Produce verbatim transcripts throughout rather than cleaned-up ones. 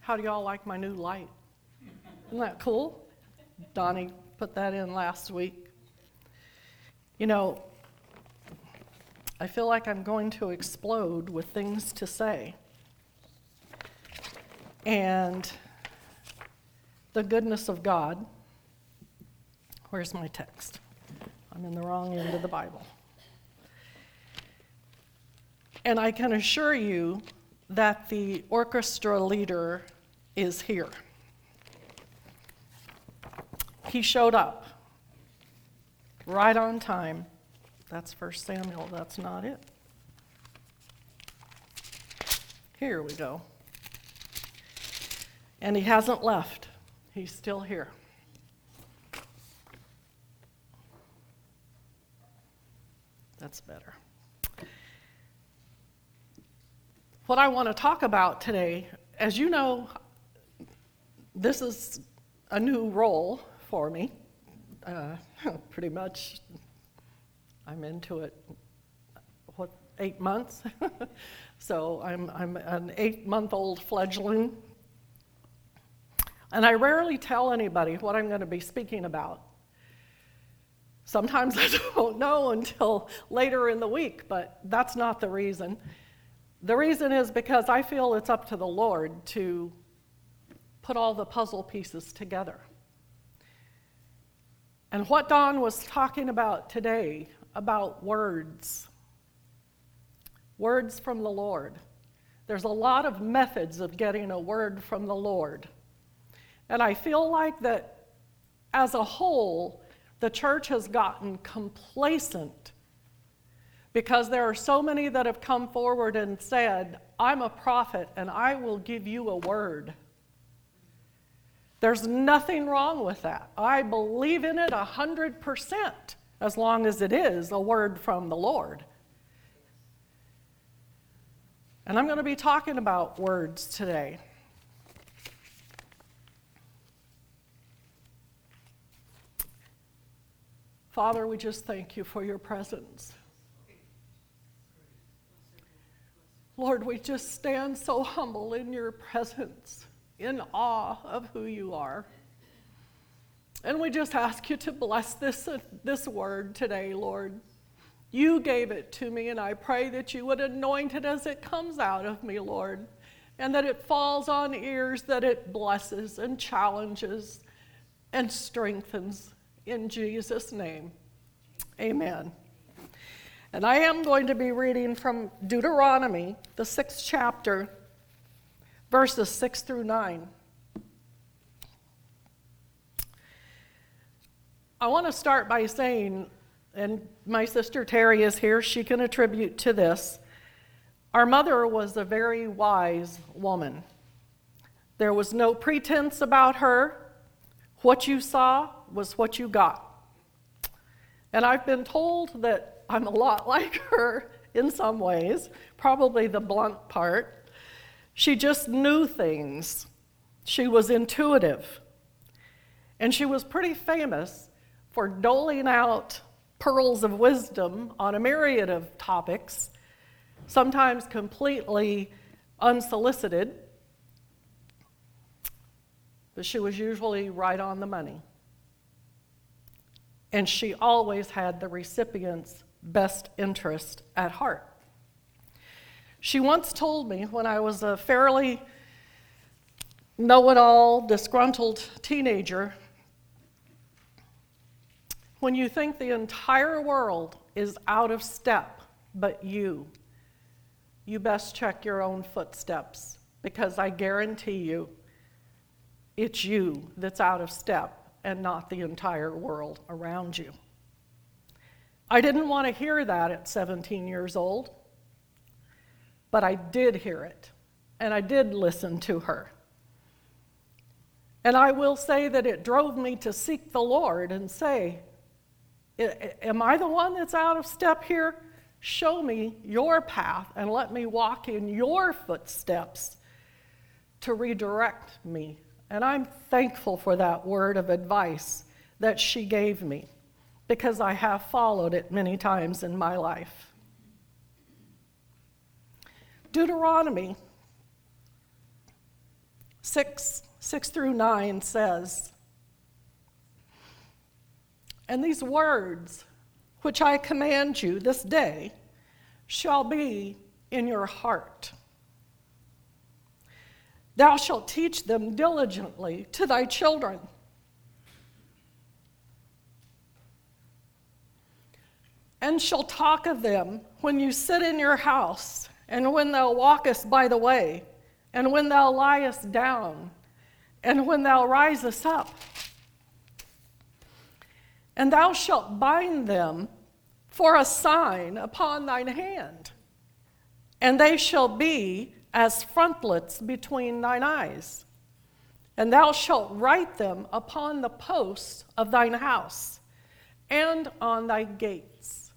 How do y'all like my new light? Isn't that cool? Donnie put that in last week. You know, I feel like I'm going to explode with things to say. And the goodness of God. Where's my text? I'm in the wrong end of the Bible. And I can assure you that the orchestra leader is here. He showed up right on time. That's First Samuel, that's not it. Here we go. And he hasn't left. He's still here. That's better. What I want to talk about today, as you know, this is a new role for me. Uh, pretty much, I'm into it, what, eight months? So I'm, I'm an eight-month-old fledgling. And I rarely tell anybody what I'm going to be speaking about. Sometimes I don't know until later in the week, but that's not the reason. The reason is because I feel it's up to the Lord to put all the puzzle pieces together. And what Don was talking about today, about words, words from the Lord. There's a lot of methods of getting a word from the Lord. And I feel like that as a whole, the church has gotten complacent because there are so many that have come forward and said, I'm a prophet and I will give you a word. There's nothing wrong with that. I believe in it a hundred percent as long as it is a word from the Lord. And I'm going to be talking about words today. Father, we just thank you for your presence. Lord, we just stand so humble in your presence, in awe of who you are. And we just ask you to bless this, uh, this word today, Lord. You gave it to me, and I pray that you would anoint it as it comes out of me, Lord, and that it falls on ears that it blesses and challenges and strengthens. In Jesus' name, amen. And I am going to be reading from Deuteronomy, the sixth chapter, verses six through nine. I want to start by saying, and my sister Terry is here, she can attribute to this, our mother was a very wise woman. There was no pretense about her. What you saw was what you got. And I've been told that I'm a lot like her in some ways, probably the blunt part. She just knew things. She was intuitive. And she was pretty famous for doling out pearls of wisdom on a myriad of topics, sometimes completely unsolicited, but she was usually right on the money. And she always had the recipient's best interest at heart. She once told me when I was a fairly know-it-all, disgruntled teenager, when you think the entire world is out of step but you, you best check your own footsteps, because I guarantee you it's you that's out of step and not the entire world around you. I didn't want to hear that at seventeen years old, but I did hear it, and I did listen to her. And I will say that it drove me to seek the Lord and say, am I the one that's out of step here? Show me your path and let me walk in your footsteps to redirect me. And I'm thankful for that word of advice that she gave me, because I have followed it many times in my life. Deuteronomy six, six through nine says, "And these words which I command you this day shall be in your heart. Thou shalt teach them diligently to thy children, and shalt talk of them when you sit in your house, and when thou walkest by the way, and when thou liest down, and when thou risest up. And thou shalt bind them for a sign upon thine hand, and they shall be as frontlets between thine eyes. And thou shalt write them upon the posts of thine house, and on thy gates."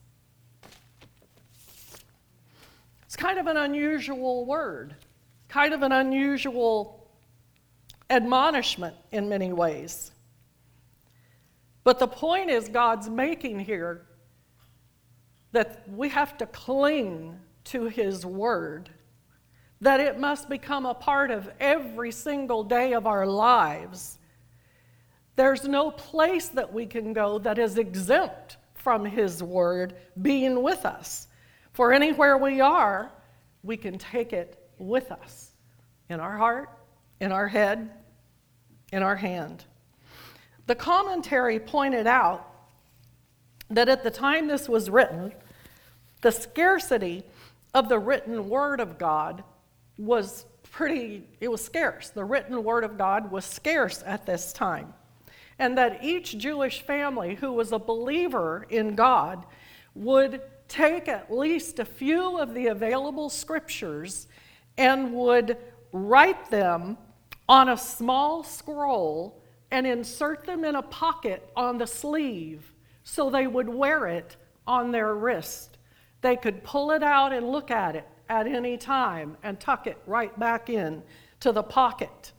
It's kind of an unusual word, kind of an unusual admonishment in many ways. But the point is God's making here that we have to cling to his word, that it must become a part of every single day of our lives. There's no place that we can go that is exempt from his word being with us. For anywhere we are, we can take it with us, in our heart, in our head, in our hand. The commentary pointed out that at the time this was written, the scarcity of the written word of God was pretty, it was scarce. The written word of God was scarce at this time. And that each Jewish family who was a believer in God would take at least a few of the available scriptures and would write them on a small scroll and insert them in a pocket on the sleeve so they would wear it on their wrist. They could pull it out and look at it at any time and tuck it right back in to the pocket.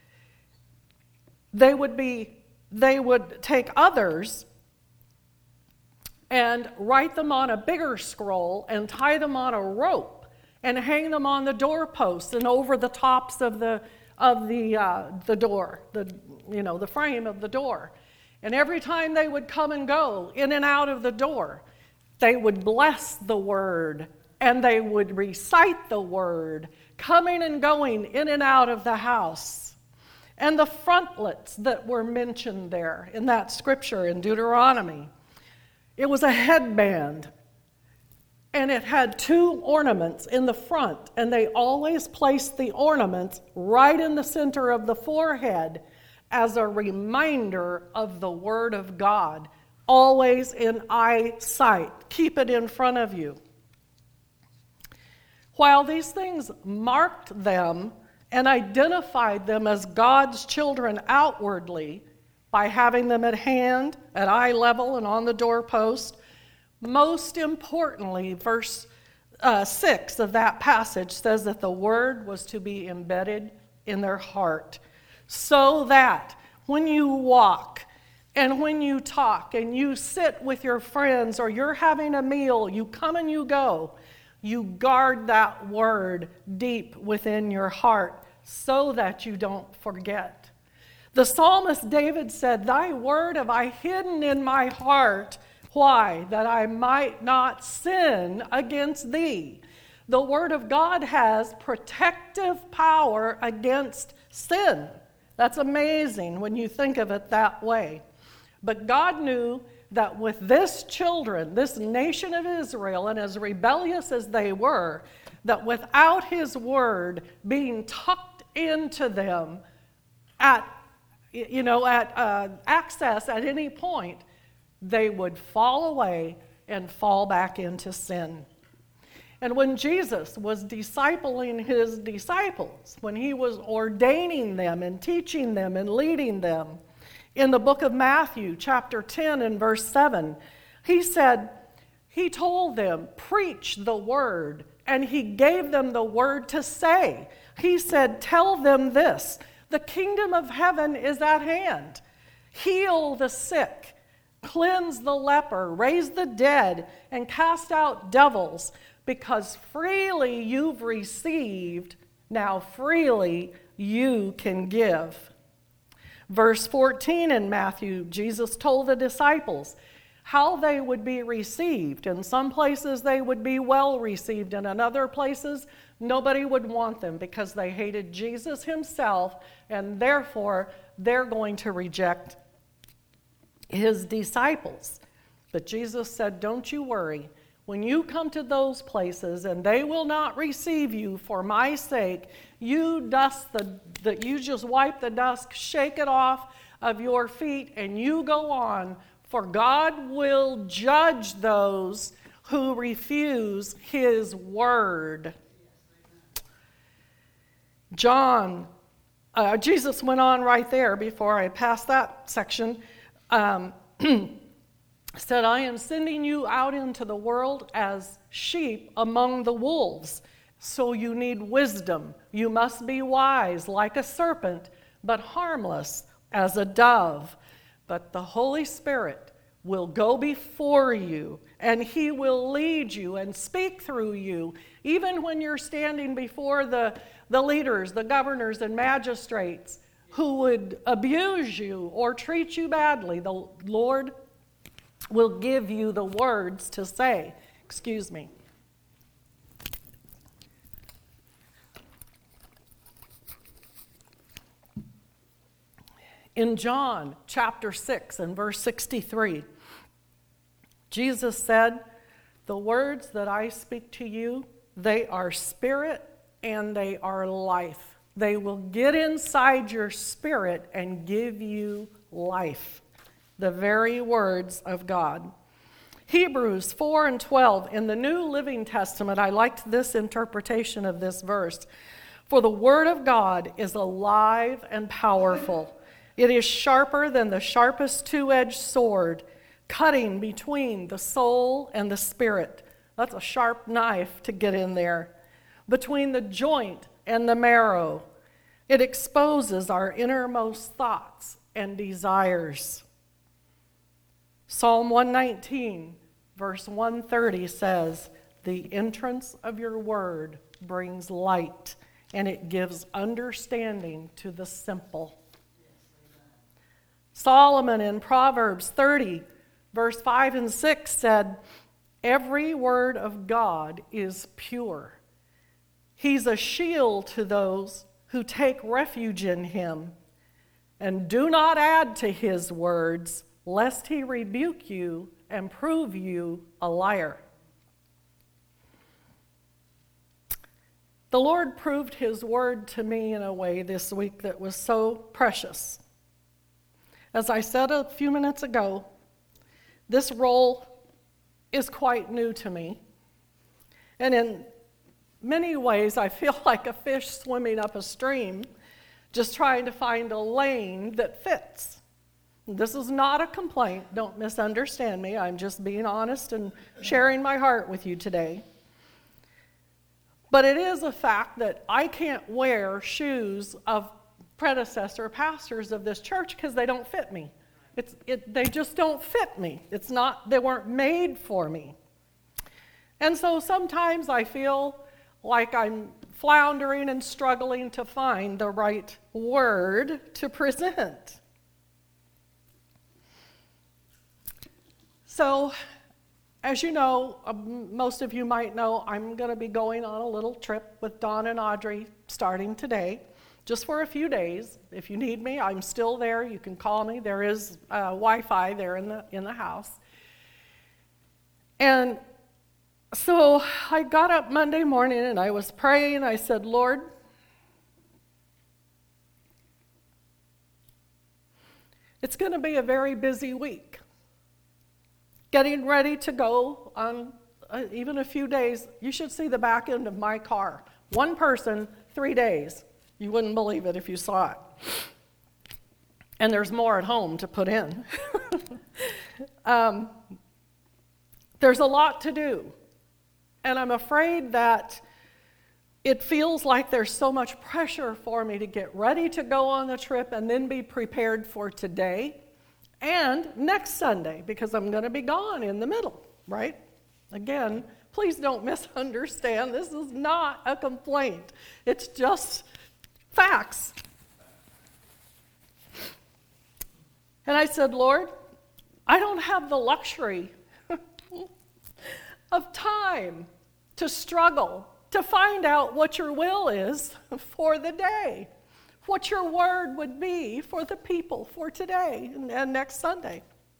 They would be, they would take others and write them on a bigger scroll and tie them on a rope and hang them on the doorposts and over the tops of the of the uh, the door, the you know the frame of the door. And every time they would come and go in and out of the door, they would bless the word and they would recite the word, coming and going in and out of the house. And the frontlets that were mentioned there in that scripture in Deuteronomy, it was a headband, and it had two ornaments in the front, and they always placed the ornaments right in the center of the forehead as a reminder of the Word of God, always in eyesight. Keep it in front of you. While these things marked them and identified them as God's children outwardly, by having them at hand, at eye level, and on the doorpost, most importantly, verse uh, six of that passage says that the word was to be embedded in their heart, so that when you walk and when you talk and you sit with your friends or you're having a meal, you come and you go, you guard that word deep within your heart so that you don't forget. The psalmist David said, "Thy word have I hidden in my heart." Why? That I might not sin against thee. The word of God has protective power against sin. That's amazing when you think of it that way. But God knew that with this children, this nation of Israel, and as rebellious as they were, that without his word being tucked into them at you know, at uh, access at any point, they would fall away and fall back into sin. And when Jesus was discipling his disciples, when he was ordaining them and teaching them and leading them, in the book of Matthew, chapter ten and verse seven, he said, he told them, preach the word, and he gave them the word to say. He said, tell them this, the kingdom of heaven is at hand. Heal the sick, cleanse the leper, raise the dead, and cast out devils, because freely you've received, Now freely you can give. Verse fourteen in Matthew, Jesus told the disciples how they would be received. In some places they would be well received, and in other places nobody would want them because they hated Jesus himself, and therefore they're going to reject his disciples. But Jesus said, don't you worry. When you come to those places and they will not receive you for my sake, you dust the, the you just wipe the dust, shake it off of your feet, and you go on, for God will judge those who refuse his word. John, uh, Jesus went on right there before I passed that section. Um, said, I am sending you out into the world as sheep among the wolves. So you need wisdom. You must be wise like a serpent, but harmless as a dove. But the Holy Spirit will go before you, and he will lead you and speak through you. Even when you're standing before the, the leaders, the governors and magistrates who would abuse you or treat you badly, the Lord will give you the words to say. Excuse me. In John chapter six and verse sixty-three, Jesus said, the words that I speak to you, they are spirit and they are life. They will get inside your spirit and give you life. The very words of God. Hebrews four and twelve, in the New Living Testament, I liked this interpretation of this verse. For the word of God is alive and powerful. It is sharper than the sharpest two-edged sword, cutting between the soul and the spirit. That's a sharp knife to get in there. Between the joint and the marrow. It exposes our innermost thoughts and desires. Psalm one nineteen, verse one thirty says, the entrance of your word brings light, and it gives understanding to the simple. Solomon in Proverbs thirty, verse five and six said, every word of God is pure. He's a shield to those who take refuge in him. And do not add to his words, lest he rebuke you and prove you a liar. The Lord proved his word to me in a way this week that was so precious. As I said a few minutes ago, this role is quite new to me. And in many ways, I feel like a fish swimming up a stream, just trying to find a lane that fits. This is not a complaint. Don't misunderstand me. I'm just being honest and sharing my heart with you today. But it is a fact that I can't wear shoes of predecessor pastors of this church because they don't fit me. It's, it, they just don't fit me. It's not, they weren't made for me. And so sometimes I feel like I'm floundering and struggling to find the right word to present. So, as you know, um, most of you might know, I'm going to be going on a little trip with Don and Audrey starting today, just for a few days. If you need me, I'm still there. You can call me. There is uh, Wi-Fi there in the in the house. And so I got up Monday morning and I was praying. I said, Lord, it's going to be a very busy week. Getting ready to go on uh, even a few days. You should see the back end of my car. One person, three days. You wouldn't believe it if you saw it. And there's more at home to put in. um, there's a lot to do. And I'm afraid that it feels like there's so much pressure for me to get ready to go on the trip and then be prepared for today and next Sunday, because I'm going to be gone in the middle, right? Again, Please don't misunderstand. This is not a complaint. It's just facts. And I said, Lord, I don't have the luxury of time to struggle to find out what your will is for the day, what your word would be for the people for today and, and next Sunday.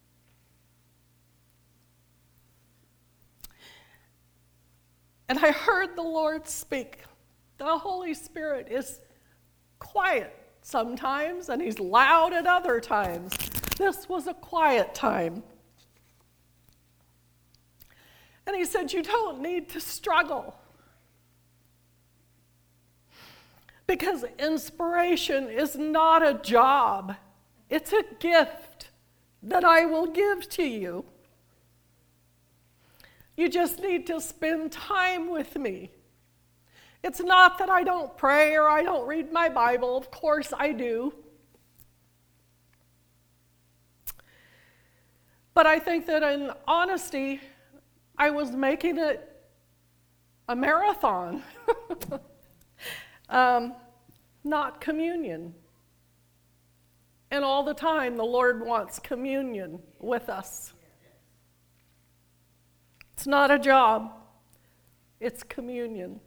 And I heard the Lord speak. The Holy Spirit is quiet sometimes, and he's loud at other times. This was a quiet time. And he said, you don't need to struggle. Because inspiration is not a job. It's a gift that I will give to you. You just need to spend time with me. It's not that I don't pray or I don't read my Bible. Of course I do. But I think that in honesty, I was making it a marathon, um, not communion. And all the time, the Lord wants communion with us. It's not a job, it's communion.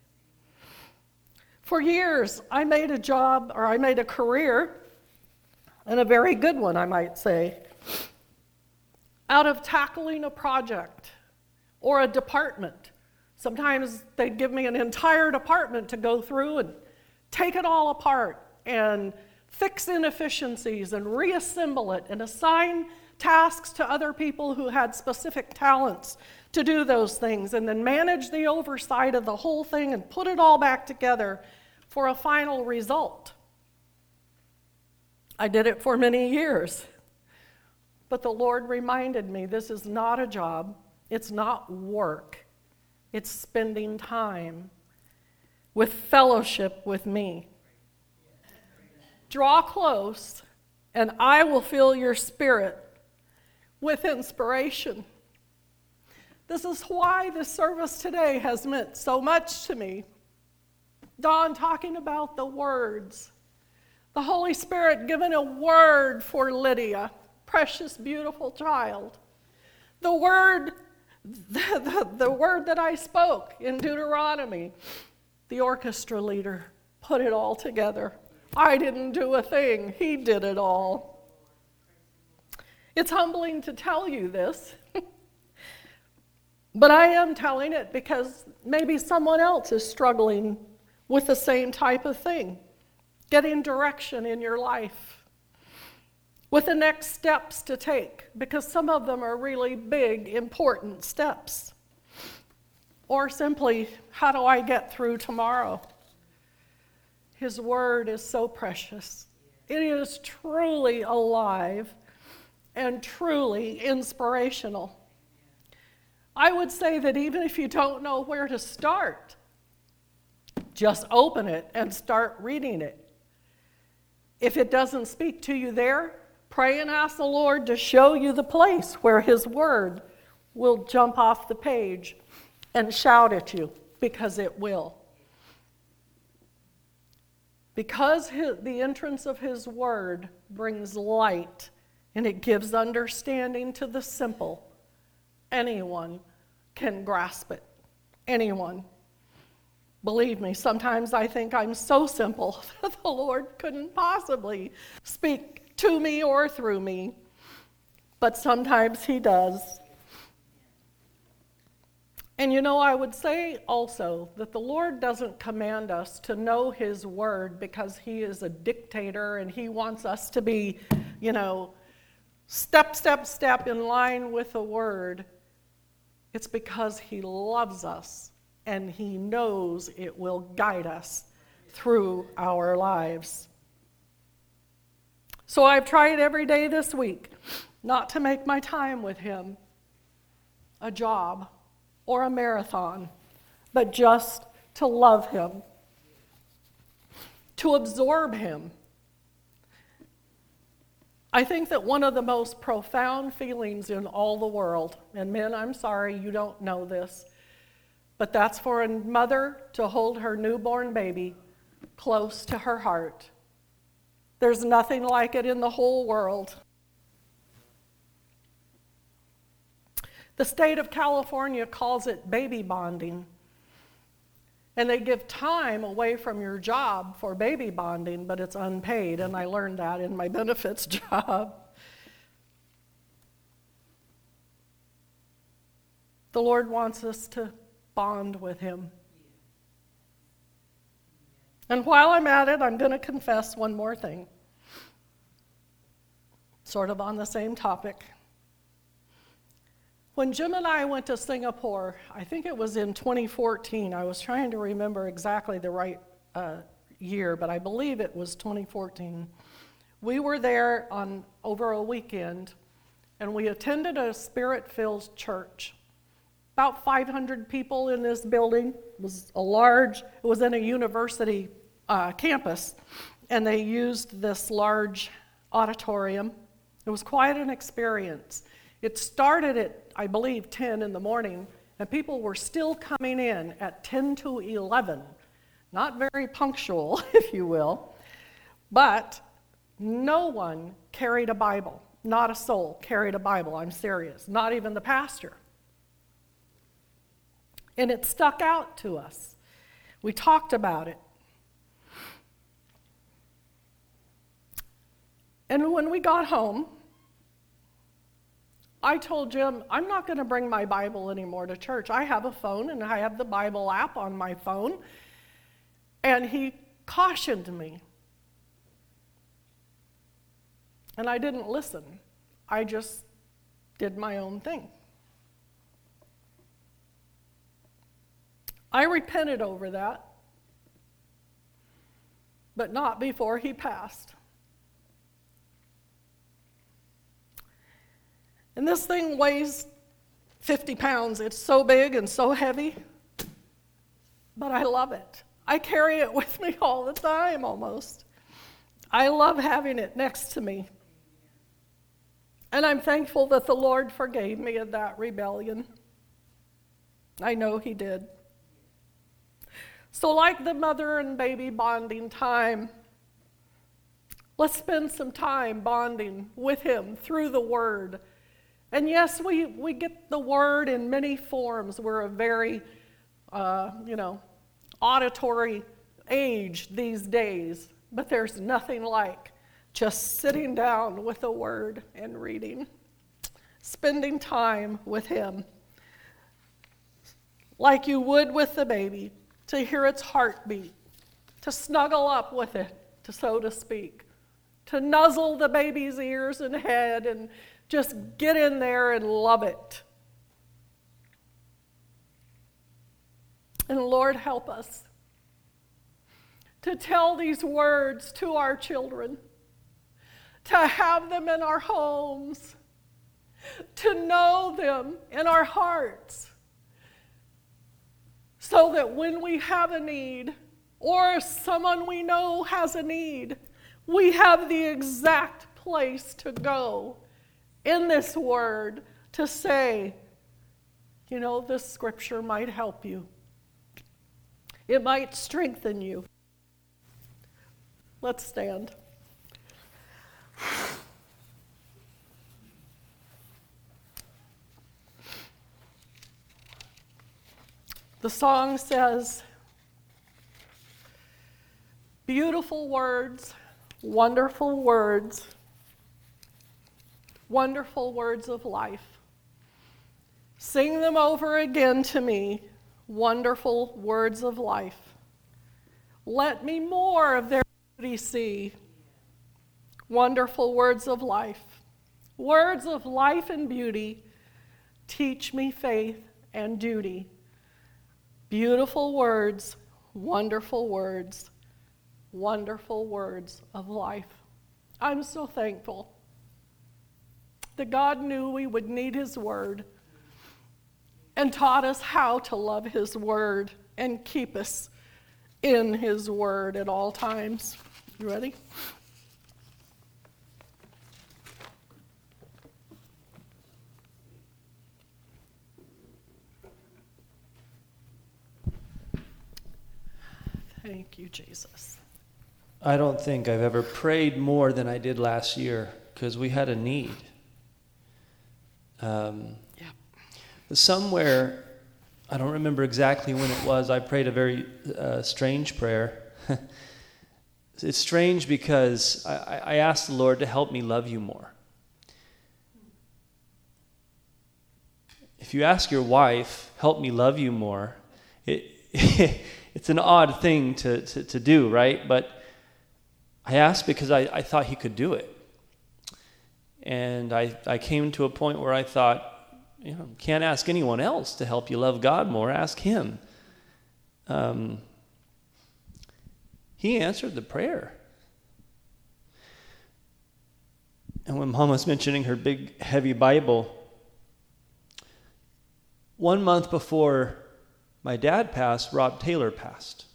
For years, I made a job, or I made a career, and a very good one, I might say, out of tackling a project or a department. Sometimes they'd give me an entire department to go through and take it all apart and fix inefficiencies and reassemble it and assign tasks to other people who had specific talents to do those things, and then manage the oversight of the whole thing and put it all back together for a final result. I did it for many years. But the Lord reminded me, this is not a job. It's not work. It's spending time with fellowship with me. Draw close, and I will fill your spirit with inspiration. This is why this service today has meant so much to me. Dawn talking about the words. The Holy Spirit giving a word for Lydia, precious, beautiful child. The word, the, the, the word that I spoke in Deuteronomy, the orchestra leader put it all together. I didn't do a thing. He did it all. It's humbling to tell you this, but I am telling it because maybe someone else is struggling with the same type of thing, getting direction in your life, with the next steps to take, because some of them are really big, important steps. Or simply, how do I get through tomorrow? His word is so precious. It is truly alive and truly inspirational. I would say that even if you don't know where to start, just open it and start reading it. If it doesn't speak to you there, pray and ask the Lord to show you the place where His word will jump off the page and shout at you, because it will. Because his, the entrance of His word brings light and it gives understanding to the simple, anyone can grasp it. Anyone. Believe me, sometimes I think I'm so simple that the Lord couldn't possibly speak to me or through me, but sometimes He does. And you know, I would say also that the Lord doesn't command us to know His word because He is a dictator and He wants us to be, you know, step, step, step in line with the word. It's because He loves us and He knows it will guide us through our lives. So I've tried every day this week not to make my time with Him a job or a marathon, but just to love Him, to absorb Him. I think that one of the most profound feelings in all the world, and men, I'm sorry, you don't know this, But that's for a mother to hold her newborn baby close to her heart. There's nothing like it in the whole world. The state of California calls it baby bonding. And they give time away from your job for baby bonding, but it's unpaid, and I learned that in my benefits job. The Lord wants us to bond with Him. And while I'm at it, I'm going to confess one more thing, sort of on the same topic. When Jim and I went to Singapore, I think it was in twenty fourteen, I was trying to remember exactly the right uh, year, but I believe it was twenty fourteen. We were there on over a weekend, and we attended a Spirit-filled church. About five hundred people in this building. It was a large, it was in a university uh, campus, and they used this large auditorium. It was quite an experience. It started at, I believe, ten in the morning, and people were still coming in at ten to eleven. Not very punctual, if you will, but no one carried a Bible. Not a soul carried a Bible, I'm serious. Not even the pastor. And it stuck out to us. We talked about it. And when we got home, I told Jim, I'm not going to bring my Bible anymore to church. I have a phone, and I have the Bible app on my phone. And he cautioned me. And I didn't listen. I just did my own thing. I repented over that, but not before he passed. And this thing weighs fifty pounds. It's so big and so heavy, but I love it. I carry it with me all the time almost. I love having it next to me. And I'm thankful that the Lord forgave me of that rebellion. I know He did. So like the mother and baby bonding time, let's spend some time bonding with Him through the Word. And yes, we, we get the Word in many forms. We're a very, uh, you know, auditory age these days, but there's nothing like just sitting down with the Word and reading, spending time with Him, like you would with the baby, to hear its heartbeat, to snuggle up with it, to so to speak, to nuzzle the baby's ears and head and just get in there and love it. And Lord, help us to tell these words to our children, to have them in our homes, to know them in our hearts, so that when we have a need, or someone we know has a need, we have the exact place to go in this Word to say, you know, this scripture might help you. It might strengthen you. Let's stand. The song says, beautiful words, wonderful words, wonderful words of life. Sing them over again to me, wonderful words of life. Let me more of their beauty see, wonderful words of life. Words of life and beauty, teach me faith and duty. Beautiful words, wonderful words, wonderful words of life. I'm so thankful that God knew we would need His Word and taught us how to love His Word and keep us in His Word at all times. You ready? Thank you, Jesus. I don't think I've ever prayed more than I did last year because we had a need. Um, Yeah. Somewhere, I don't remember exactly when it was, I prayed a very uh, strange prayer. It's strange because I, I asked the Lord to help me love you more. If you ask your wife, help me love you more, it, it's an odd thing to, to, to do, right? But I asked because I, I thought he could do it. And I, I came to a point where I thought, you know, can't ask anyone else to help you love God more. Ask him. Um, he answered the prayer. And when Mom was mentioning her big, heavy Bible, one month before my dad passed, Rob Taylor passed.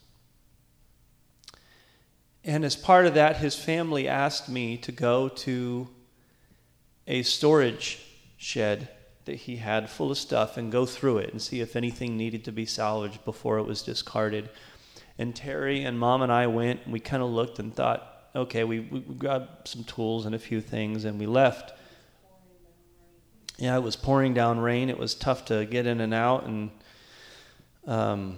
And as part of that, his family asked me to go to a storage shed that he had full of stuff and go through it and see if anything needed to be salvaged before it was discarded. And Terry and Mom and I went, and we kind of looked and thought, okay, we, we grabbed some tools and a few things, and we left. Yeah, it was pouring down rain. It was tough to get in and out, and um,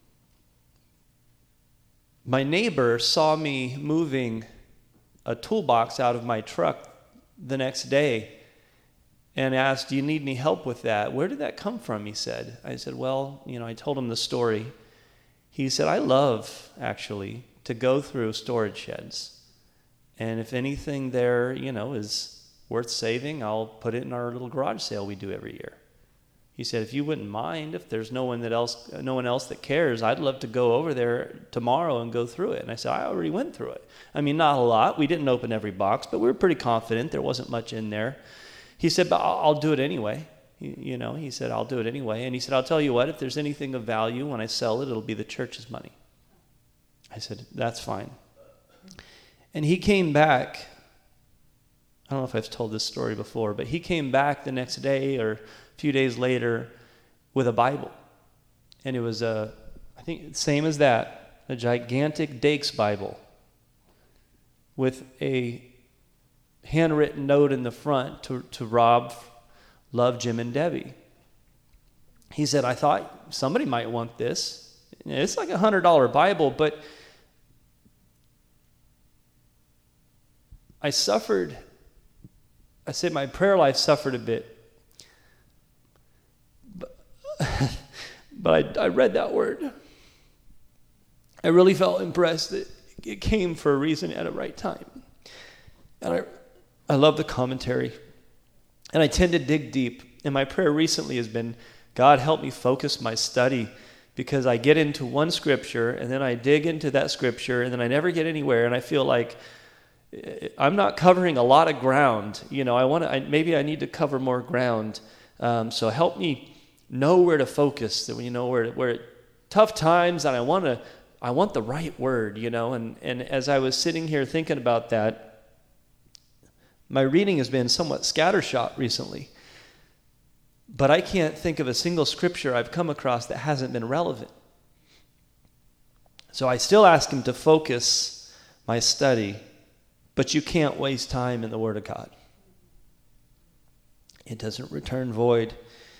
my neighbor saw me moving a toolbox out of my truck the next day and asked, do you need any help with that? Where did that come from, he said. I said, well, you know, I told him the story. He said, I love, actually, to go through storage sheds. And if anything there, you know, is worth saving, I'll put it in our little garage sale we do every year. He said, if you wouldn't mind, if there's no one that else, no one else that cares, I'd love to go over there tomorrow and go through it. And I said, I already went through it. I mean, not a lot. We didn't open every box, but we were pretty confident there wasn't much in there. He said, but I'll, I'll do it anyway. You, you know, he said, I'll do it anyway. And he said, I'll tell you what, if there's anything of value when I sell it, it'll be the church's money. I said, that's fine. And he came back. I don't know if I've told this story before, but he came back the next day or a few days later with a Bible. And it was, a, I think, same as that, a gigantic Dakes Bible with a handwritten note in the front to, to Rob, love Jim and Debbie. He said, I thought somebody might want this. It's like a one hundred dollars Bible, but I suffered, I said my prayer life suffered a bit. But, but I, I read that word. I really felt impressed that it came for a reason at a right time. And I I love the commentary. And I tend to dig deep. And my prayer recently has been, God, help me focus my study, because I get into one scripture and then I dig into that scripture and then I never get anywhere, and I feel like I'm not covering a lot of ground. You know, I want to. I, maybe I need to cover more ground. Um, so help me know where to focus. That you know where where tough times, and I want to. I want the right word. You know, and and as I was sitting here thinking about that, my reading has been somewhat scattershot recently. But I can't think of a single scripture I've come across that hasn't been relevant. So I still ask him to focus my study, but you can't waste time in the Word of God. It doesn't return void.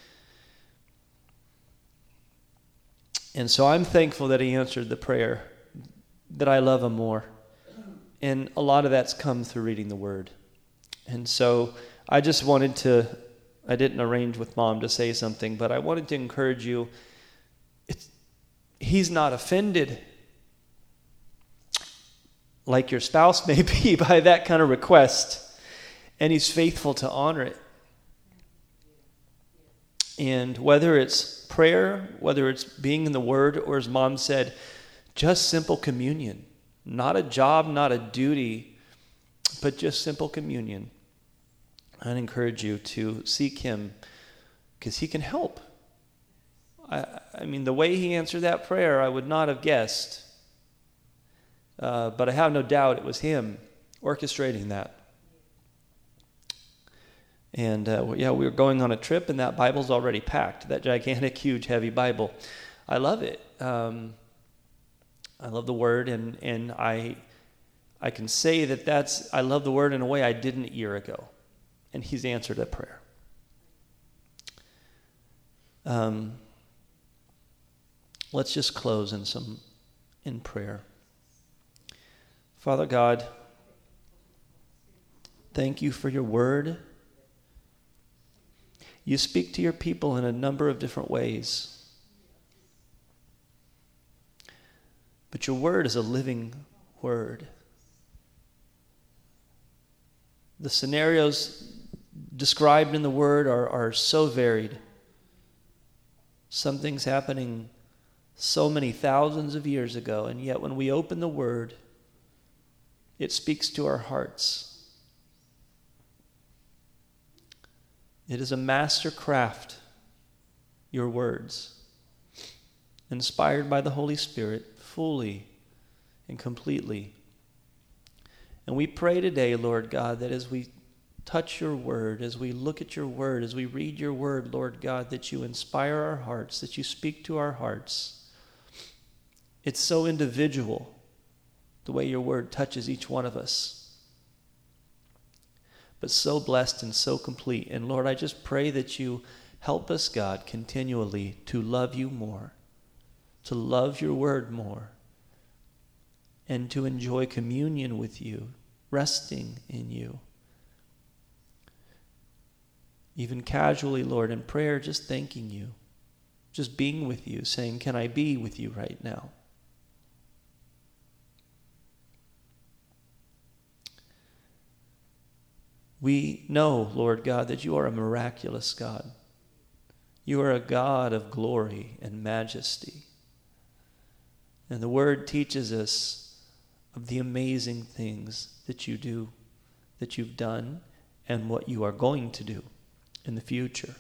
And so I'm thankful that he answered the prayer, that I love him more. And a lot of that's come through reading the Word. And so I just wanted to, I didn't arrange with Mom to say something, but I wanted to encourage you. It's, he's not offended like your spouse may be by that kind of request, and he's faithful to honor it. And whether it's prayer, whether it's being in the Word, or as Mom said, just simple communion, not a job, not a duty, but just simple communion. I'd encourage you to seek him, because he can help. I, I mean, the way he answered that prayer, I would not have guessed. Uh, but I have no doubt it was him orchestrating that. And uh, yeah, we were going on a trip, and that Bible's already packed, that gigantic, huge, heavy Bible. I love it. Um, I love the Word, and, and I, I can say that that's, I love the Word in a way I didn't a year ago. And He's answered that prayer. Um, let's just close in some, in prayer. Father God, thank you for your Word. You speak to your people in a number of different ways. But your Word is a living Word. The scenarios described in the Word are, are so varied. Some things happening so many thousands of years ago, and yet when we open the Word, it speaks to our hearts. It is a master craft, your words, inspired by the Holy Spirit, fully and completely. And we pray today, Lord God, that as we touch your word, as we look at your word, as we read your word, Lord God, that you inspire our hearts, that you speak to our hearts. It's so individual, the way your word touches each one of us, but so blessed and so complete. And Lord, I just pray that you help us, God, continually to love you more, to love your word more, and to enjoy communion with you, resting in you. Even casually, Lord, in prayer, just thanking you, just being with you, saying, can I be with you right now? We know, Lord God, that you are a miraculous God. You are a God of glory and majesty. And the Word teaches us of the amazing things that you do, that you've done, and what you are going to do in the future.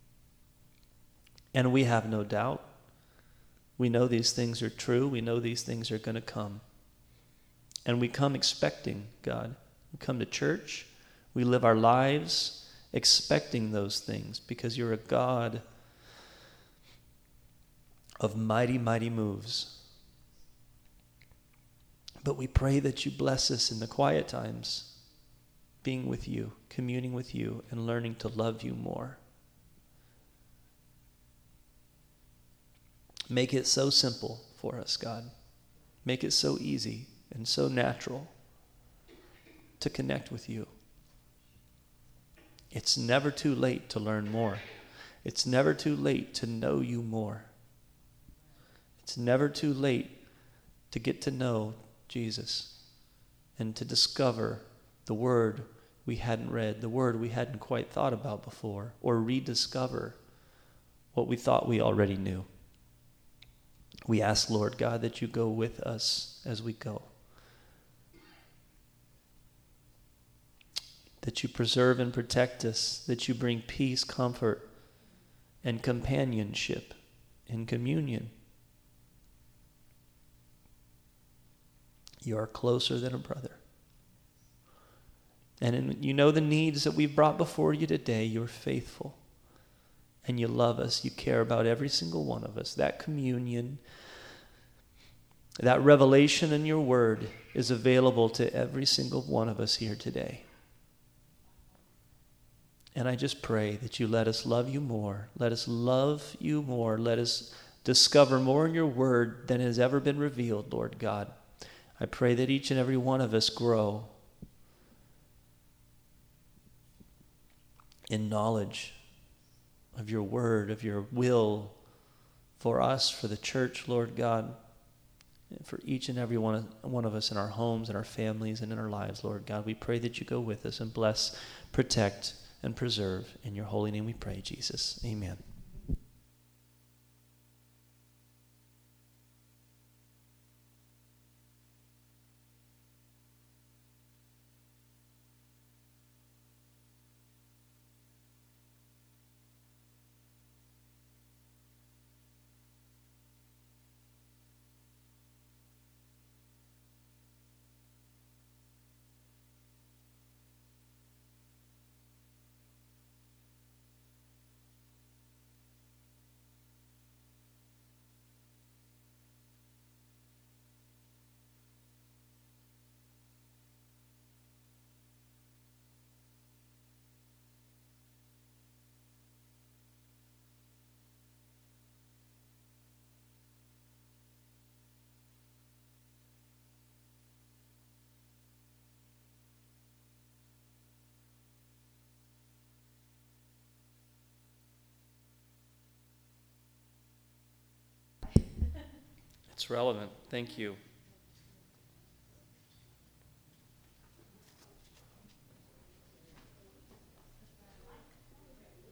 And we have no doubt. We know these things are true. We know these things are going to come. And we come expecting, God. We come to church. We live our lives expecting those things because you're a God of mighty, mighty moves. But we pray that you bless us in the quiet times, being with you, communing with you, and learning to love you more. Make it so simple for us, God. Make it so easy and so natural to connect with you. It's never too late to learn more. It's never too late to know you more. It's never too late to get to know Jesus and to discover the word we hadn't read, the word we hadn't quite thought about before, or rediscover what we thought we already knew. We ask, Lord God, that you go with us as we go. That you preserve and protect us, that you bring peace, comfort, and companionship in communion. You are closer than a brother. And in, you know the needs that we've brought before you today. You're faithful. And you love us. You care about every single one of us. That communion, that revelation in your word is available to every single one of us here today. And I just pray that you let us love you more. Let us love you more. Let us discover more in your word than has ever been revealed, Lord God. I pray that each and every one of us grow in knowledge of your word, of your will for us, for the church, Lord God, and for each and every one of, one of us in our homes, in our families, and in our lives, Lord God. We pray that you go with us and bless, protect, and preserve. In your holy name we pray, Jesus. Amen. It's relevant. Thank you.